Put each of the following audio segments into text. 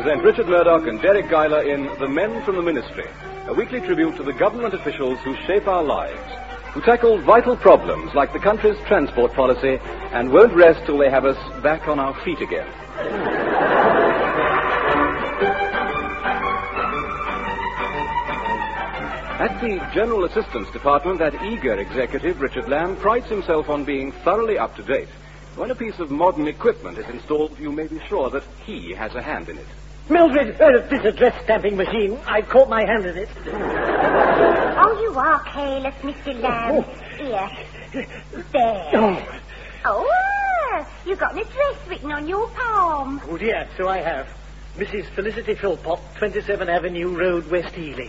present Richard Murdoch and Derek Guyler in The Men from the Ministry, a weekly tribute to the government officials who shape our lives, who tackle vital problems like the country's transport policy and won't rest till they have us back on our feet again. At the General Assistance Department, that eager executive, Richard Lamb, prides himself on being thoroughly up to date. When a piece of modern equipment is installed, you may be sure that he has a hand in it. Mildred, this address stamping machine. I've caught my hand in it. Oh, you are careless, Mr. Lamb. Here. There. Oh, you've got an address written on your palm. Oh, dear, so I have. Mrs. Felicity Philpott, 27 Avenue Road, West Ealing.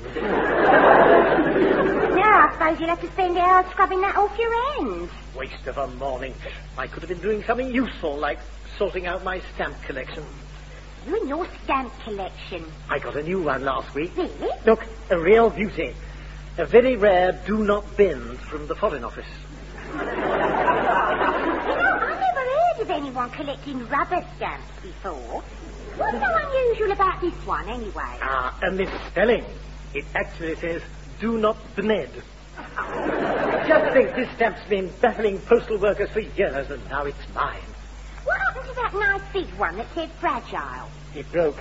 Now, I suppose you'll have to spend hours scrubbing that off your ends. Waste of a morning. I could have been doing something useful, like sorting out my stamp collection. You and your stamp collection. I got a new one last week. Really? Look, a real beauty. A very rare do not bend from the Foreign Office. You know, I never heard of anyone collecting rubber stamps before. What's so unusual about this one, anyway? A misspelling. It actually says, do not bned. Just think, this stamp's been baffling postal workers for years, and now it's mine. What happened to that nice big one that said fragile? It broke.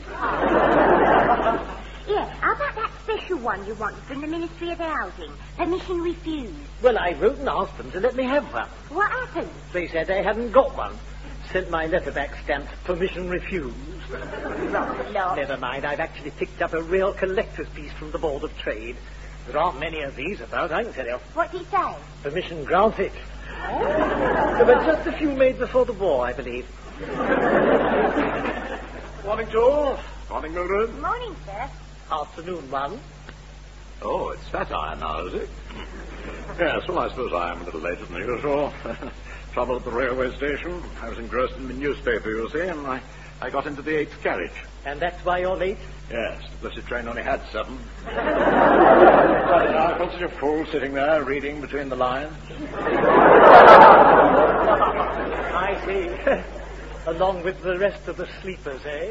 Yeah, how about that special one you wanted from the Ministry of Housing? Permission refused. Well, I wrote and asked them to let me have one. What happened? They said they hadn't got one. Sent my letter back stamped, permission refused. Right, Lord. Never mind, I've actually picked up a real collector's piece from the Board of Trade. There aren't many of these about, I can tell you. What's it say? Permission granted. There were just a few made before the war, I believe. Morning, Joel. Morning, Mildred. Morning, sir. Afternoon one. Oh, it's fat iron now, is it? Yes, well, I suppose I am a little later than usual. Trouble at the railway station. I was engrossed in the newspaper, you see, and I got into the 8th carriage. And that's why you're late? Yes, the blessed train only had 7. I felt such a fool sitting there reading between the lines. I see. Along with the rest of the sleepers, eh?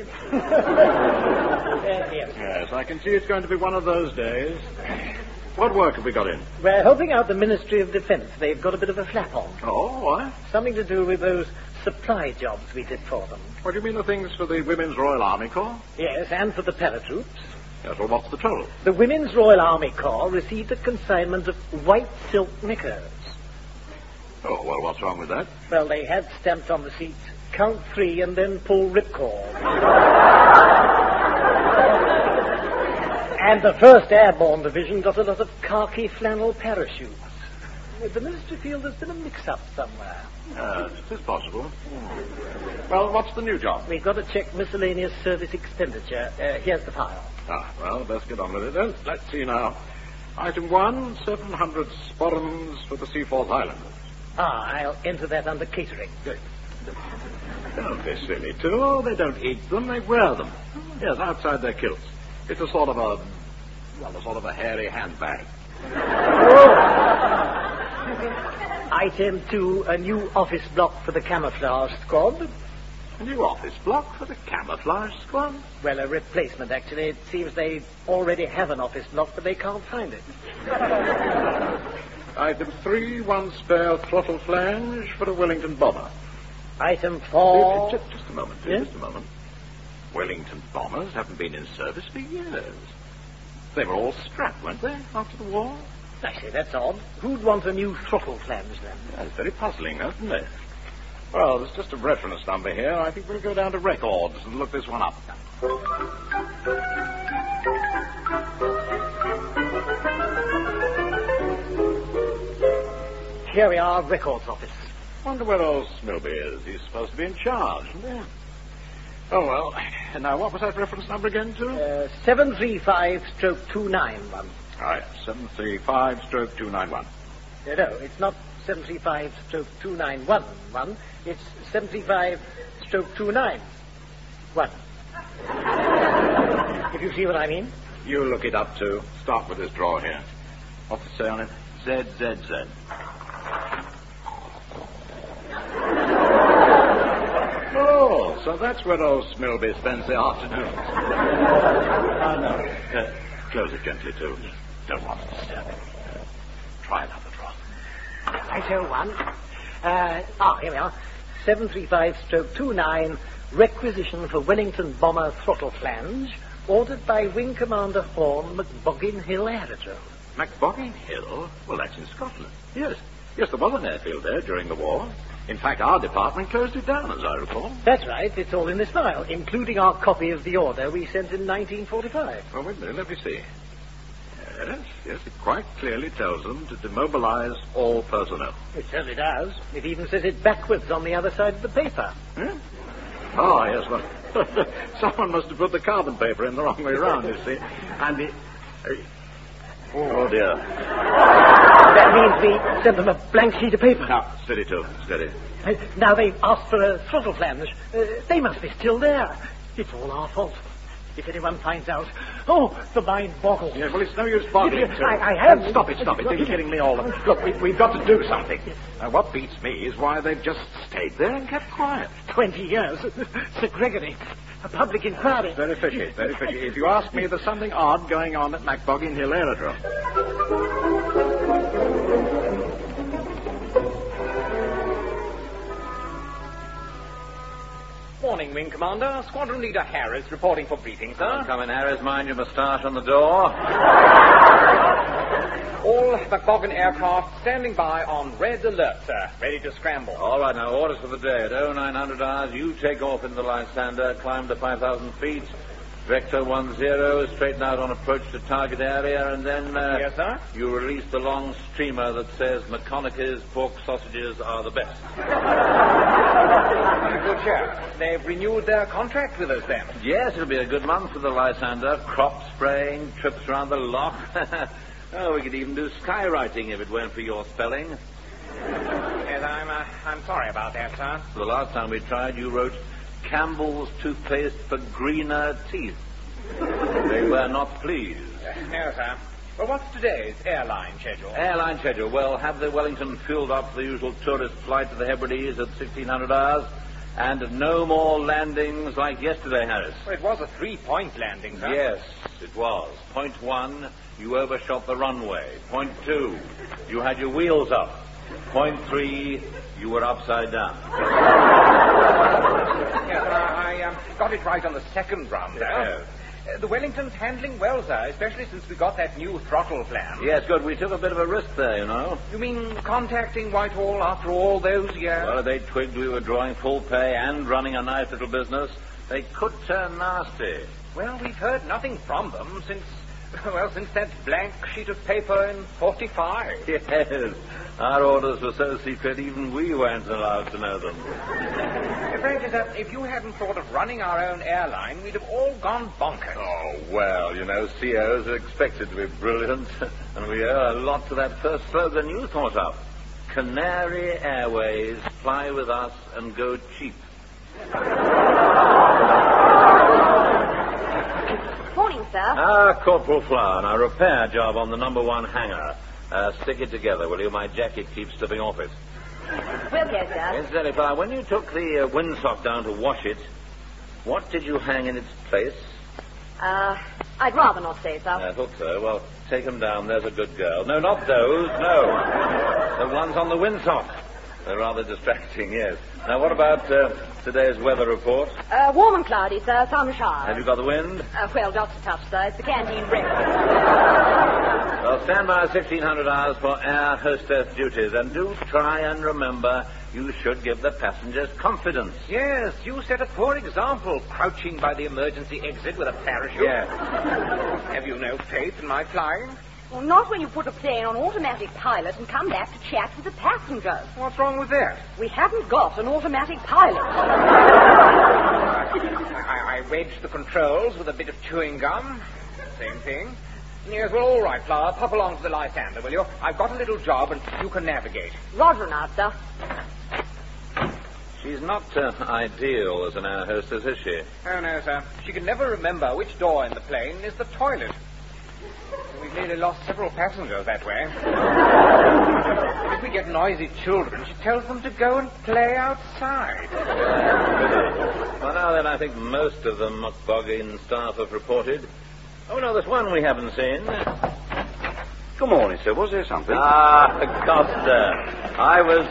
Yes. Yes, I can see it's going to be one of those days. What work have we got in? We're helping out the Ministry of Defence. They've got a bit of a flap on. Oh, why? Something to do with those supply jobs we did for them. What do you mean, the things for the Women's Royal Army Corps? Yes, and for the paratroops. Yes, well, what's the trouble? The Women's Royal Army Corps received a consignment of white silk knickers. Oh, well, what's wrong with that? Well, they had stamped on the seats, count 3 and then pull ripcord. And the 1st Airborne Division got a lot of khaki flannel parachutes. The ministry feel there's been a mix-up somewhere. It is possible. Well, what's the new job? We've got to check miscellaneous service expenditure. Here's the file. Well, best get on with it then. Let's see now. Item 1, 700 sporrans for the Seaforth Islanders. I'll enter that under catering. Good. Don't be silly, too. They don't eat them, they wear them. Yes, outside their kilts. It's a sort of a hairy handbag. Item 2, a new office block for the camouflage squad. A new office block for the camouflage squad? Well, a replacement, actually. It seems they already have an office block, but they can't find it. Item 3, 1 spare throttle flange for a Wellington bomber. Item 4... Just a moment, please, Yes? just a moment. Wellington bombers haven't been in service for years. They were all strapped, weren't they, after the war? I say, that's odd. Who'd want a new throttle flange, then? That's very puzzling, isn't it? Well, there's just a reference number here. I think we'll go down to records and look this one up. Here we are, records office. Wonder where old Smilby is. He's supposed to be in charge, isn't he? Oh, well. And now, what was that reference number again, too? 735/291. All right, 735/291. No, it's not 735/291. It's 735/291. If you see what I mean. You look it up, too. Start with this drawer here. What's it say on it? ZZZ. Oh, so that's where old Smilby spends the afternoon. No. Close it gently, too. Don't want to disturb it. Try another draw. Righto, one. Here we are. 735/29, requisition for Wellington bomber throttle flange, ordered by Wing Commander Horn, McBoggin Hill Aerodrome. McBoggin Hill? Well, that's in Scotland. Yes, there was an airfield there during the war. In fact, our department closed it down, as I recall. That's right. It's all in this file, including our copy of the order we sent in 1945. Well, wait a minute. Let me see. Yes, it quite clearly tells them to demobilize all personnel. It certainly does. It even says it backwards on the other side of the paper. Hmm? Oh, yes, well, someone must have put the carbon paper in the wrong way round, you see. And it... Oh, dear. That means we sent them a blank sheet of paper. Now, steady, too. Steady. Now they've asked for a throttle flange. They must be still there. It's all our fault. If anyone finds out... Oh, the mind boggles. Yes, well, it's no use boggling, sir. I have... Stop it. You're kidding me all. Look, we've got to do something. What beats me is why they've just stayed there and kept quiet. 20 years. Sir Gregory, a public inquiry. Very fishy. If you ask me, there's something odd going on at McBoggin Hill Aerodrome. Morning, Wing Commander. Squadron Leader Harris reporting for briefing, sir. Come in, Harris. Mind your moustache on the door. All McBoggin aircraft standing by on red alert, sir. Ready to scramble. All right, now, orders for the day. At 0900 hours, you take off in the Lysander, climb to 5,000 feet, vector 10, straighten out on approach to target area, and then... Yes, sir? You release the long streamer that says McConaughey's pork sausages are the best. Good chap. They've renewed their contract with us, then. Yes, it'll be a good month for the Lysander. Crop spraying, trips around the loch. Oh, we could even do skywriting if it weren't for your spelling. Yes, I'm sorry about that, sir. The last time we tried, you wrote Campbell's toothpaste for greener teeth. They were not pleased. No, sir. Well, what's today's airline schedule? Airline schedule. Well, have the Wellington fueled up for the usual tourist flight to the Hebrides at 1600 hours, and no more landings like yesterday, Harris. Well, it was a 3-point landing, sir. Yes, it was. Point 1, you overshot the runway. Point 2, you had your wheels up. Point 3, you were upside down. Yes, I got it right on the second run, though. Yes. The Wellington's handling well, sir, especially since we got that new throttle plan. Yes, good. We took a bit of a risk there, you know. You mean contacting Whitehall after all those years? Well, if they twigged we were drawing full pay and running a nice little business, they could turn nasty. Well, we've heard nothing from them since that blank sheet of paper in 45. Yes. Our orders were so secret, even we weren't allowed to know them. Frankly, sir, if you hadn't thought of running our own airline, we'd have all gone bonkers. Oh, well, you know, COs are expected to be brilliant, and we owe a lot to that first slogan you thought up. Canary Airways, fly with us and go cheap. Morning, sir. Corporal Flower, now repair job on the number 1 hangar. Stick it together, will you? My jacket keeps slipping off it. Will do, sir. Incidentally, Flower, when you took the windsock down to wash it, what did you hang in its place? I'd rather not say, sir. I thought so. Well, take them down. There's a good girl. No, not those. No. The ones on the windsock. They're rather distracting, yes. Now, what about today's weather report? Warm and cloudy, sir. Some showers. Have you got the wind? Well, just a touch, sir. It's the canteen break. Well, stand by 1600 hours for air hostess duties. And do try and remember, you should give the passengers confidence. Yes, you set a poor example, crouching by the emergency exit with a parachute. Yes. Have you no faith in my flying? Well, not when you put a plane on automatic pilot and come back to chat with the passengers. What's wrong with that? We haven't got an automatic pilot. I wedged the controls with a bit of chewing gum. Same thing. Yes, well, all right, Flower. Pop along to the Lysander, will you? I've got a little job, and you can navigate. Roger now, sir. She's not ideal as an air hostess, is she? Oh, no, sir. She can never remember which door in the plane is the toilet. We've nearly lost several passengers that way. If we get noisy children, she tells them to go and play outside. Well, now then, I think most of the Muckboggin staff have reported. Oh, no, there's one we haven't seen. Good morning, sir. Was there something? Costa. I was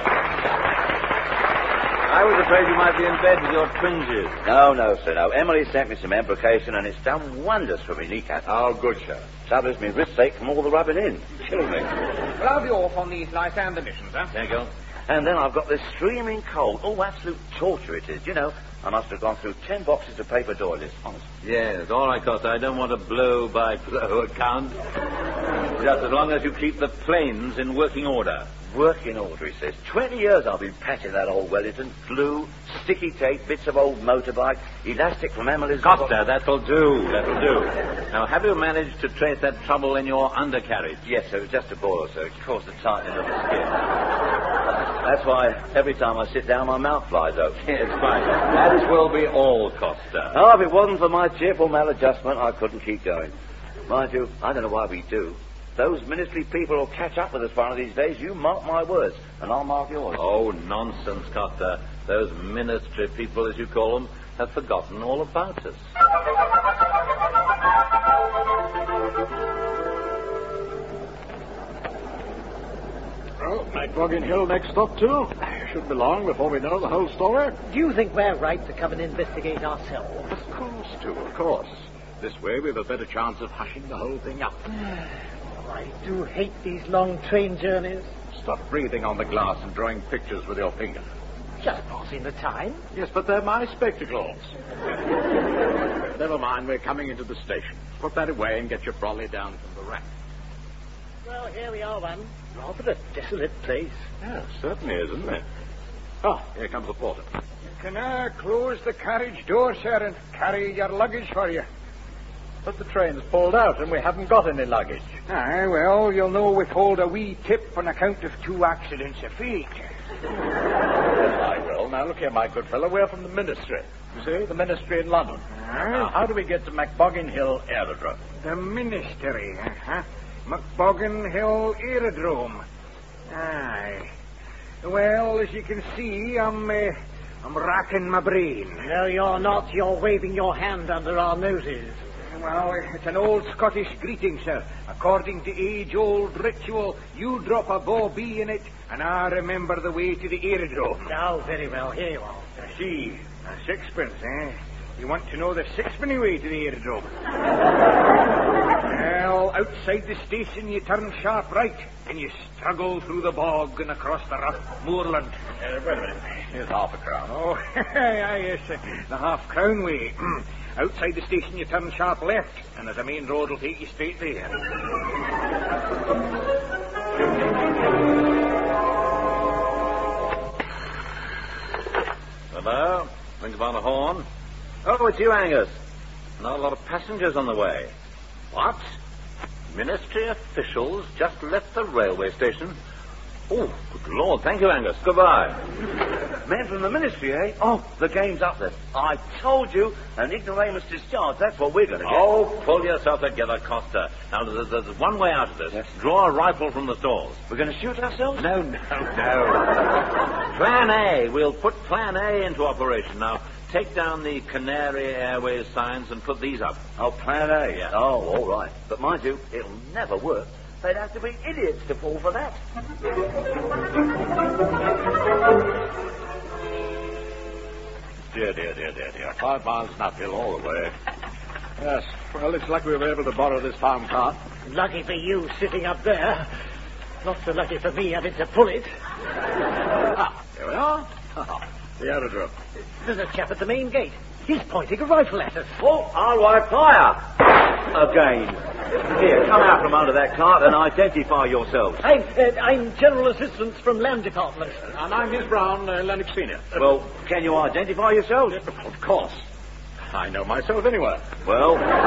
afraid you might be in bed with your twinges. No, sir, no. Emily sent me some embrocation, and it's done wonders for me kneecap. Oh, good, sir. Trouble is, my wrist ache from all the rubbing in. Killing me. Well, I'll be off on these Lysander missions, huh? There you go. And then I've got this streaming cold. Oh, absolute torture it is. You know, I must have gone through 10 boxes of paper doilies, honest. Yes, all right, Costa. I don't want a blow-by-blow account. Just as long as you keep the planes in working order. Working order, he says. 20 years I've been patching that old Wellington. Glue, sticky tape, bits of old motorbike, elastic from Emily's... Costa, that'll do. That'll do. Now, have you managed to trace that trouble in your undercarriage? Yes, sir. It was just a boil, sir. It caused a tightening of the skin. That's why every time I sit down, my mouth flies open. Yes, fine. That will be all, Costa. Oh, if it wasn't for my cheerful maladjustment, I couldn't keep going. Mind you, I don't know why we do. Those ministry people will catch up with us one of these days. You mark my words, and I'll mark yours. Oh, nonsense, Costa. Those ministry people, as you call them, have forgotten all about us. Well, Muckboggin Hill next stop, too. Shouldn't be long before we know the whole story. Do you think we're right to come and investigate ourselves? Of course, too, of course. This way we've a better chance of hushing the whole thing up. I do hate these long train journeys. Stop breathing on the glass and drawing pictures with your finger. Just passing the time. Yes, but they're my spectacles. Never mind, we're coming into the station. Put that away and get your brolly down from the rack. Well, here we are, one. Rather a desolate place. Yeah, certainly is, isn't it? Oh, here comes the porter. Can I close the carriage door, sir, and carry your luggage for you? But the train's pulled out and we haven't got any luggage. Aye, well, you'll know withhold a wee tip on account of 2 accidents of fate. Yes, I will. Now, look here, my good fellow. We're from the ministry. You see, the ministry in London. Now, how do we get to Muckboggin Hill Aerodrome? The ministry, huh? Muckboggin Hill Aerodrome. Aye. Well, as you can see, I'm racking my brain. No, you're not. You're waving your hand under our noses. Well, it's an old Scottish greeting, sir. According to age-old ritual, you drop a bawbee in it, and I remember the way to the aerodrome. Oh, very well. Here you are. I see. A sixpence, eh? You want to know the sixpenny way to the aerodrome? Well, outside the station, you turn sharp right, and you struggle through the bog and across the rough moorland. Wait a minute. Here's £half-a-crown. Oh, yes, the half-crown way. Outside the station, you turn sharp left, and there's a main road will take you straight there. Hello? Rings upon a horn. Oh, it's you, Angus. Not a lot of passengers on the way. What? Ministry officials just left the railway station? Oh, good Lord. Thank you, Angus. Goodbye. Men from the ministry, eh? Oh, the game's up then. I told you, an ignoramus discharge. That's what we're going to get. Oh, pull yourself together, Costa. Now, there's one way out of this. Yes. Draw a rifle from the stalls. We're going to shoot ourselves? No. Plan A. We'll put Plan A into operation. Now, take down the Canary Airways signs and put these up. Oh, Plan A? Yeah. Oh, all right. But mind you, it'll never work. They'd have to be idiots to fall for that. Dear. 5 miles an uphill all the way. Yes, well, it's lucky we were able to borrow this farm cart. Lucky for you sitting up there. Not so lucky for me having to pull it. Here we are. The aerodrome. There's a chap at the main gate. He's pointing a rifle at us. Oh, all right, fire! Again. Here, come out from under that cart and identify yourselves. I'm General Assistance from Land Department. And I'm Miss Brown, Lennox Senior. Well, can you identify yourselves? Of course. I know myself anywhere. Well, this,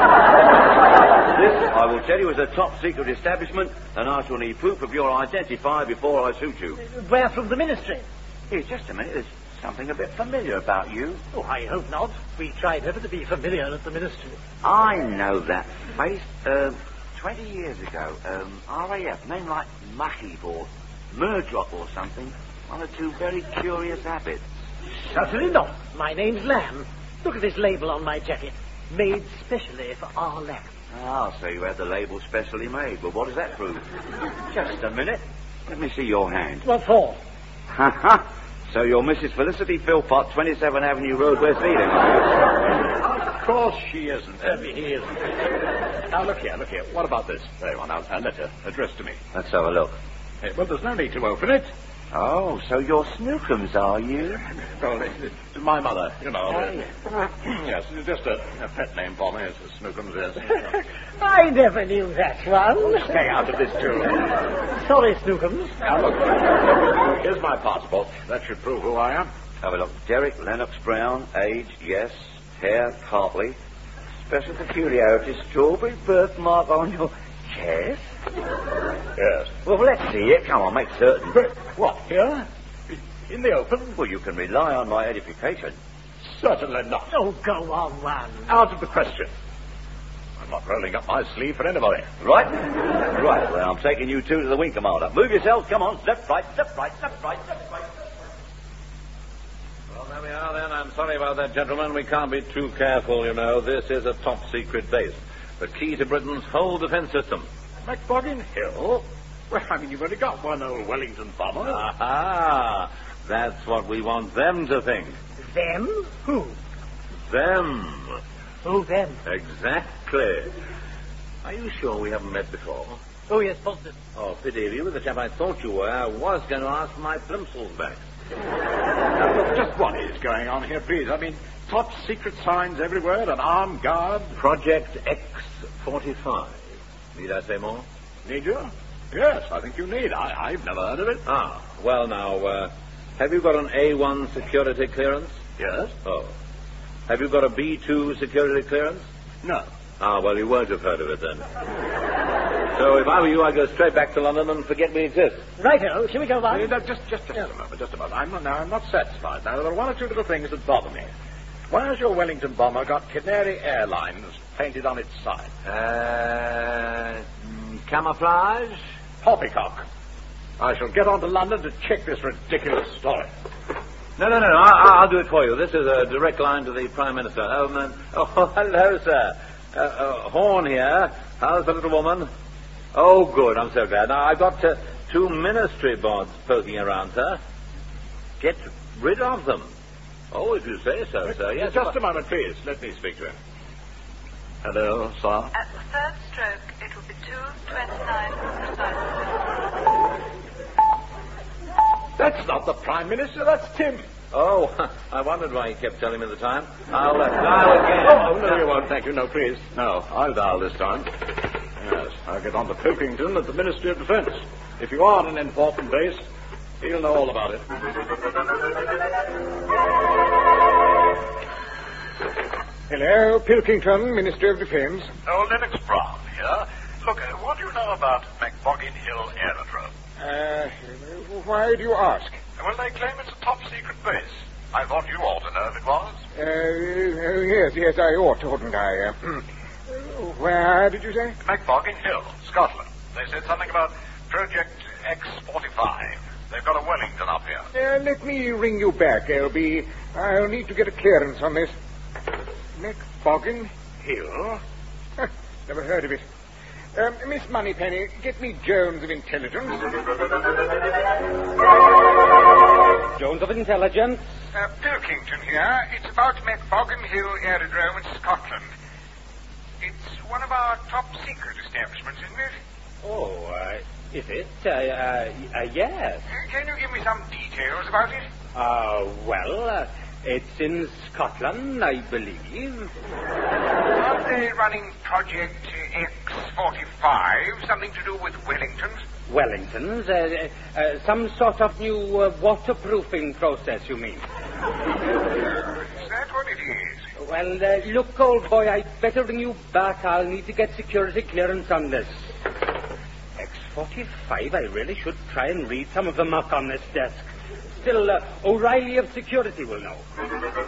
I will tell you, is a top-secret establishment, and I shall need proof of your identifier before I shoot you. We're from the ministry. Here, just a minute. There's something a bit familiar about you. Oh, I hope not. We try never to be familiar at the ministry. I know that face. 20 years ago, RAF, name like Muckheap or Murdoch or something, one or two very curious habits. Certainly not. My name's Lamb. Look at this label on my jacket. Made specially for our Lamb. Ah, so you had the label specially made. Well, what does that prove? Just a minute. Let me see your hand. What for? Ha ha! So you're Mrs. Felicity Philpott, 27 Avenue Road, West Ealing, are you? Of course she isn't. He isn't. Now, look here. What about this? There you are. Now, a letter addressed to me. Let's have a look. Well, there's no need to open it. Oh, so you're Snookums, are you? Well, it's my mother, you know. Yes, it's just a pet name for me. It's Snookums, yes. I never knew that one. Stay out of this, too. Sorry, Snookums. Now, look. Here's my passport. That should prove who I am. Have a look. Derek Lennox Brown, age, yes. Hair, Cartley. Special peculiarity, strawberry birthmark on your chest. Yes. Well, let's see it. Come on, make certain. But what, here? In the open? Well, you can rely on my edification. Certainly not. Oh, go on, one. Out of the question. I'm not rolling up my sleeve for anybody. Right? Right, well, I'm taking you two to the wing commander. Move yourselves, come on. Left, right, left, right, left, right, left, right. Well, there we are then. I'm sorry about that, gentlemen. We can't be too careful, you know. This is a top-secret base. The key to Britain's whole defense system. McBoggin Hill? Well, I mean, you've only got one old Wellington bomber. Aha! That's what we want them to think. Them? Who? Them. Who them? Exactly. Are you sure we haven't met before? Oh, yes, positive. Oh, pity of you were the chap I thought you were. I was going to ask for my plimsolls back. Now, look, just what is going on here, please? I mean, top secret signs everywhere, an armed guard. Project X-45. Need I say more? Need you? Yes, I think you need. I've never heard of it. Ah, well now, have you got an A1 security clearance? Yes. Oh. Have you got a B2 security clearance? No. Ah, well, you won't have heard of it then. So if I were you, I'd go straight back to London and forget we exist. Righto, shall we go on? Just a moment. I'm not satisfied. Now, there are one or two little things that bother me. Why has your Wellington bomber got Canary Airlines painted on its side? Camouflage? Poppycock. I shall get on to London to check this ridiculous story. No. I'll do it for you. This is a direct line to the Prime Minister. Hello, sir. Horn here. How's the little woman? Oh, good. I'm so glad. Now, I've got two ministry boards poking around, sir. Get rid of them. Oh, if you say so, sir. Yes. Just a moment, please. Let me speak to him. Hello, sir. At the third stroke, it will be 2:29 precisely. That's not the Prime Minister, that's Tim. Oh, I wondered why he kept telling me the time. I'll dial again. Oh, no, you won't, thank you. No, please. No, I'll dial this time. Yes, I'll get on to Pilkington at the Ministry of Defence. If you are an important base, he'll know all about it. Hello, Pilkington, Ministry of Defence. Oh, Lennox Brown here. Look, what do you know about McBoggin Hill Aerodrome? Why do you ask? Well, they claim it's a top-secret base. I thought you ought to know if it was. Yes, I ought, oughtn't I? Where did you say? McBoggin Hill, Scotland. They said something about Project X-45. They've got a Wellington up here. Let me ring you back, L.B. I'll need to get a clearance on this. McBoggin Hill? Never heard of it. Miss Moneypenny, get me Jones of Intelligence. Jones of Intelligence. Pilkington here. It's about McBoggin Hill Aerodrome in Scotland. It's one of our top-secret establishments, isn't it? Oh, is it? Yes. Can you give me some details about it? Well, it's in Scotland, I believe. Are they running Project X-45? Something to do with Wellingtons? Wellingtons? Some sort of new waterproofing process, you mean? Is that what it is? Well, look, old boy, I'd better bring you back. I'll need to get security clearance on this. X-45, I really should try and read some of them up on this desk. Still, O'Reilly of Security will know.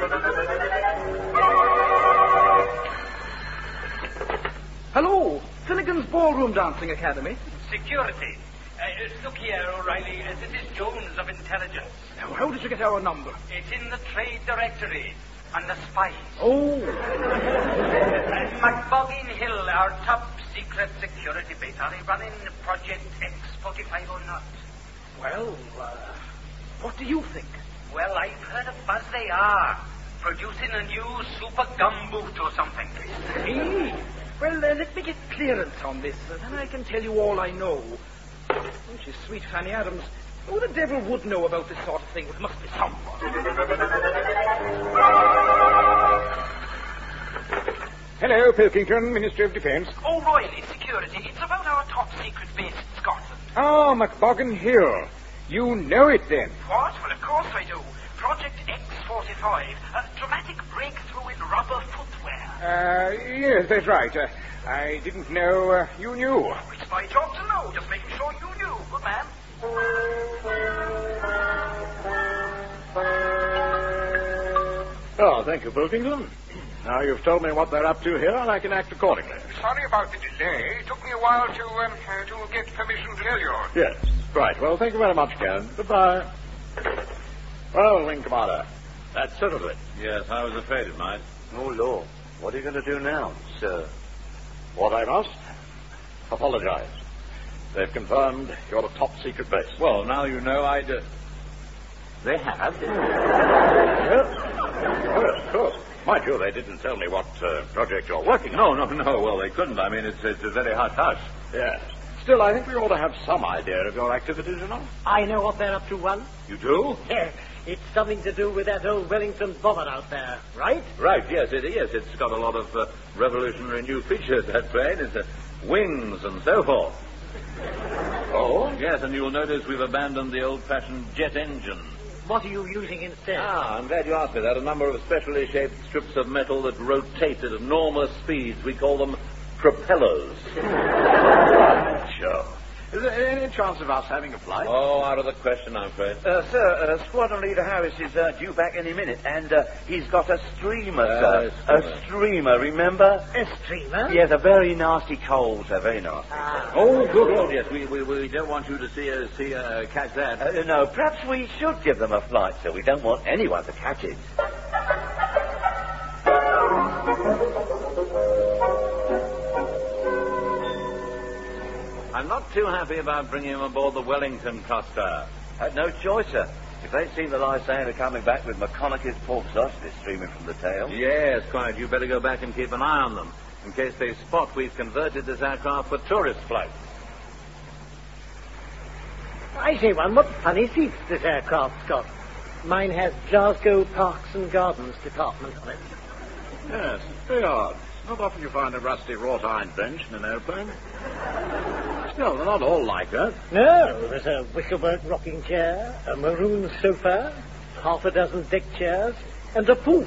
Hello, Finnegan's Ballroom Dancing Academy. Security. Look here, O'Reilly. This is Jones of Intelligence. How did you get our number? It's in the trade directory. On the spies. Oh. McBoggin Hill, our top secret security base. Are they running Project X45 or not? Well, what do you think? Well, I've heard a buzz they are. Producing a new super gumboot or something. Hey. Well, let me get clearance on this. Then I can tell you all I know. Oh, she's sweet Fanny Adams. Who the devil would know about this sort of thing? It must be someone. Hello, Pilkington, Ministry of Defence. O'Reilly, security. It's about our top secret base in Scotland. Oh, McBoggin Hill. You know it then? What? Well, of course I do. Project X45, a dramatic breakthrough in rubber footwear. Yes, that's right. I didn't know you knew. It's my job to know, just making sure you knew. Good man. Oh, thank you, Pilkington. Now you've told me what they're up to here, and I can act accordingly. Sorry about the delay. It took me a while to get permission to tell you. Yes, right. Well, thank you very much, Ken. Goodbye. Well, Wing Commander, that's settled it. Yes, I was afraid it might. Oh, Lord. What are you going to do now, sir? What I must? Apologize. They've confirmed you're a top-secret base. Well, now you know They have? Yes, of course. Mind you, they didn't tell me what project you're working on. No. Well, they couldn't. I mean, it's a very hush-hush. Yes. Still, I think we ought to have some idea of your activities, you know. I know what they're up to, one. You do? Yeah, it's something to do with that old Wellington bomber out there, right? Right, yes, it is. It's got a lot of revolutionary new features, that plane. It's wings and so forth. Oh? Yes, and you'll notice we've abandoned the old-fashioned jet engine. What are you using instead? I'm glad you asked me that. A number of specially shaped strips of metal that rotate at enormous speeds. We call them propellers. Sure. Is there any chance of us having a flight? Oh, out of the question, I'm afraid. Sir, Squadron Leader Harris is due back any minute, and he's got a streamer, sir. A streamer, remember? A streamer? Yes, a very nasty cold, sir, very nasty. Oh, good Lord, yes. We don't want you to catch that. No, perhaps we should give them a flight, sir. We don't want anyone to catch it. I'm not too happy about bringing him aboard the Wellington cluster. Had no choice, sir. If they'd seen the Lysander coming back with McConaughey's pork sausages streaming from the tail. Yes, quite. You better go back and keep an eye on them, in case they spot we've converted this aircraft for tourist flights. I say, one, what funny seats this aircraft's got. Mine has Glasgow Parks and Gardens Department on it. Yes, very odd. Not often you find a rusty wrought iron bench in an airplane. Still, they're not all like that. No, there's a wickerwork rocking chair, a maroon sofa, half a dozen deck chairs, and a poof.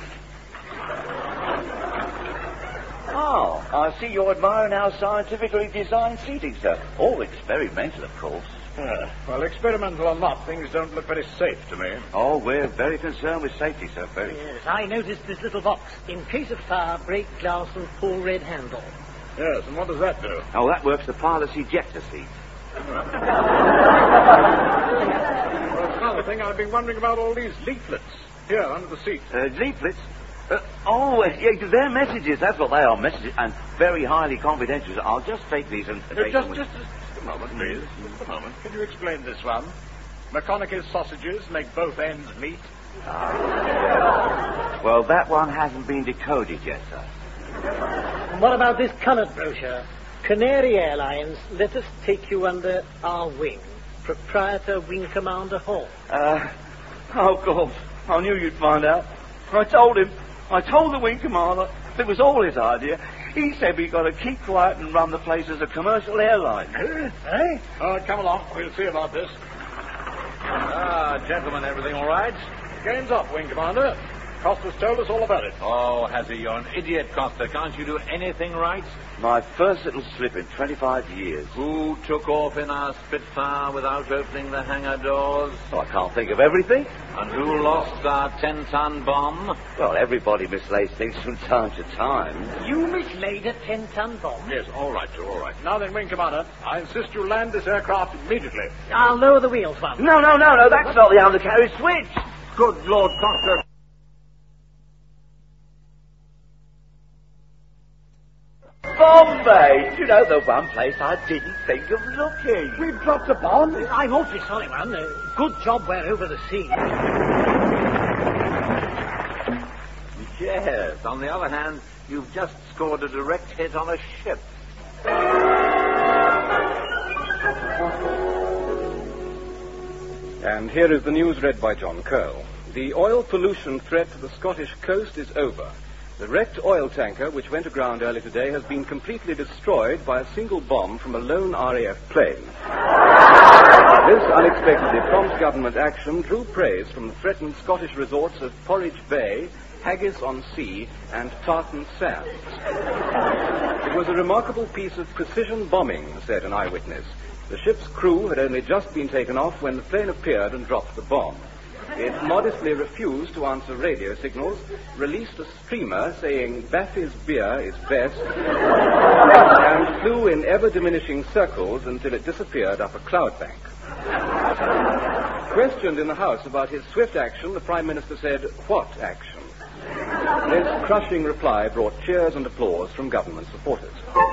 Oh, I see you're admiring our scientifically designed seating, sir. All experimental, of course. Well, experimental or not, things don't look very safe to me. Oh, we're very concerned with safety, sir, very. Yes, I noticed this little box. In case of fire, break glass and pull red handle. Yes, and what does that do? Oh, that works the pilot's ejector seat. Well, it's another thing. I've been wondering about all these leaflets here under the seat. Leaflets? Yeah, they're messages. That's what they are, messages, and very highly confidential. I'll just take these and... Just a moment, please. Just a moment. Can you explain this one? McConaughey's sausages make both ends meet. Well, that one hasn't been decoded yet, sir. And what about this coloured brochure? Canary Airlines, let us take you under our wing. Proprietor Wing Commander Hall. Oh, God. I knew you'd find out. I told the Wing Commander it was all his idea. He said we got to keep quiet and run the place as a commercial airline. Eh? Come along. We'll see about this. Gentlemen, everything all right? Game's up, Wing Commander. Costa's told us all about it. Oh, has he? You're an idiot, Costa. Can't you do anything right? My first little slip in 25 years. Who took off in our Spitfire without opening the hangar doors? Oh, I can't think of everything. And who lost our 10-ton bomb? Well, everybody mislays things from time to time. You mislaid a 10-ton bomb? Yes, all right, sir, all right. Now then, Wing Commander, I insist you land this aircraft immediately. I'll lower the wheels, one. No, that's not the undercarriage switch. Good Lord, Costa. Bombay! You know, the one place I didn't think of looking. We've dropped a bomb. I'm awfully sorry, man. Good job we're over the sea. Yes, on the other hand, you've just scored a direct hit on a ship. And here is the news read by John Curl. The oil pollution threat to the Scottish coast is over. The wrecked oil tanker, which went aground early today, has been completely destroyed by a single bomb from a lone RAF plane. This unexpectedly prompt government action drew praise from the threatened Scottish resorts of Porridge Bay, Haggis-on-Sea, and Tartan Sands. It was a remarkable piece of precision bombing, said an eyewitness. The ship's crew had only just been taken off when the plane appeared and dropped the bomb. It modestly refused to answer radio signals, released a streamer saying Baffy's beer is best, and flew in ever-diminishing circles until it disappeared up a cloud bank. Questioned in the House about his swift action, the Prime Minister said, "What action?" This crushing reply brought cheers and applause from government supporters.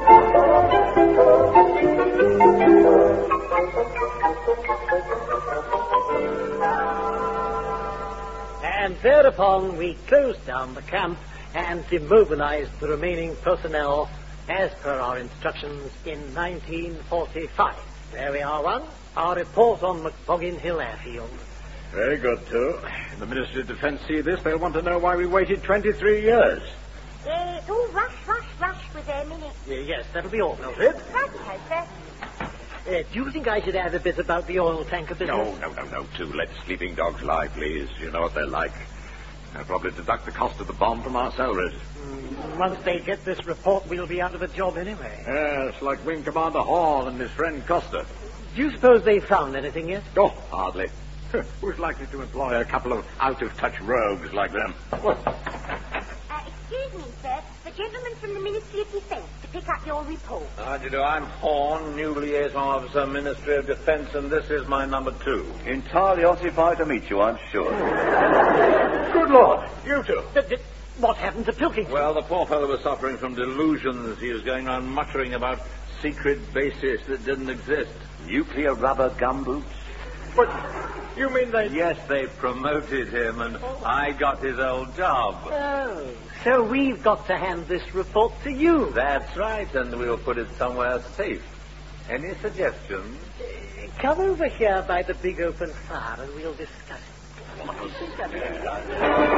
And thereupon we closed down the camp and demobilized the remaining personnel as per our instructions in 1945. There we are, one. Our report on McBoggin Hill Airfield. Very good, too. If the Ministry of Defence see this, they'll want to know why we waited 23 years. It's all rush with their minutes. Yes, that'll be all noted. Right, sir. Do you think I should add a bit about the oil tanker business? No, too. Let sleeping dogs lie, please. You know what they're like. They'll probably deduct the cost of the bomb from our salaries. Once they get this report, we'll be out of a job anyway. Yes, like Wing Commander Horn and his friend Costa. Do you suppose they found anything yet? Oh, hardly. Who's likely to employ a couple of out-of-touch rogues like them? Excuse me, sir. The gentleman from the Ministry of Defence to pick up your report. How do you do? I'm Horn, new liaison officer, Ministry of Defence, and this is my number 2. Entirely occupied to meet you, I'm sure. Good Lord, you two. What happened to Pilkington? Well, the poor fellow was suffering from delusions. He was going around muttering about secret bases that didn't exist. Nuclear rubber gumboots? But you mean they... Yes, they promoted him, and I got his old job. Oh, so we've got to hand this report to you. That's right, and we'll put it somewhere safe. Any suggestions? Come over here by the big open fire and we'll discuss it.